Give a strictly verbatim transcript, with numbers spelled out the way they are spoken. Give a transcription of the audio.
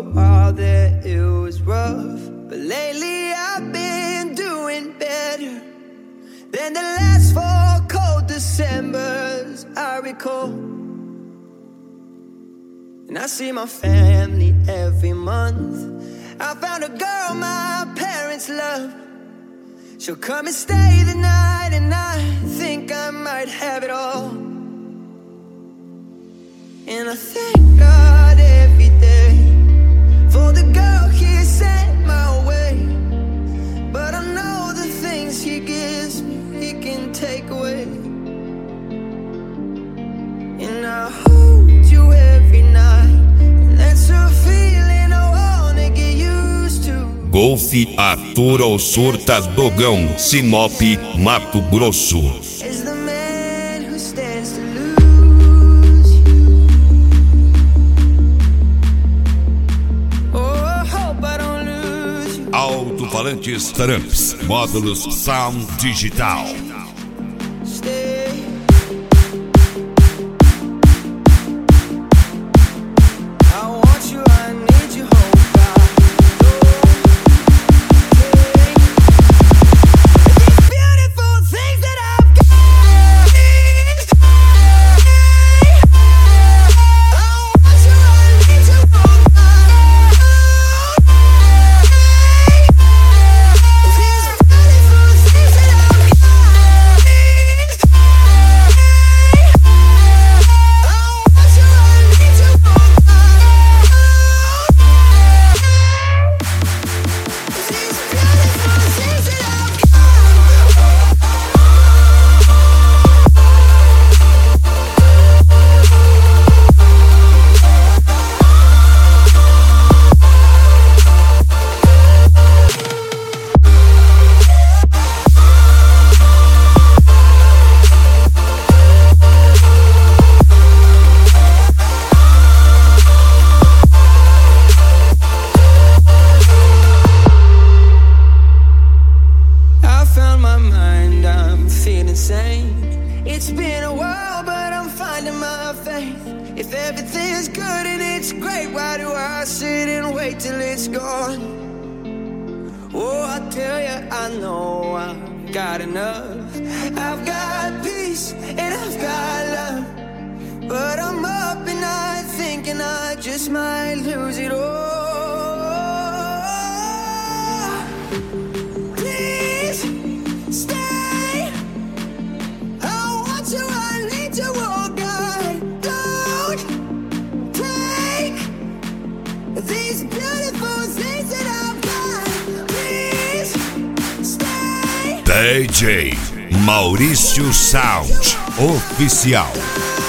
a while there it was rough, but lately I've been doing better than the last four cold Decembers I recall. And I see my family every month. I found a girl my parents love. She'll come and stay the night, and I think I might have it all. And I thank God every day for the girl He sent my way. But I know the things He gives me, He can take away. And I hold you every night, and that's a feeling I wanna get used to. Golf Arthur ao Surta Dogão, Sinop, Mato Grosso. Is the man who stands to lose you. Oh, I hope I don't lose you. Alto-falantes Tramps, módulos Sound Digital. Stay. I want you, I need you, hope I these beautiful things that I've got. I want you, I need you, hope these beautiful things that I've got. I want you, I need you, hope these beautiful things that I've got. I found my mind, I'm feeling sane. It's been a while, but I'm finding my faith. If everything's good and it's great, why do I sit and wait till it's gone? Oh, I tell you, I know I've got enough. I've got peace and I've got love, but I'm up and I thinking I just might lose it all. Please stay. I want you, I need you, oh God. Don't take these beautiful things that I've got. Please stay. D J Maurício Sound Oficial.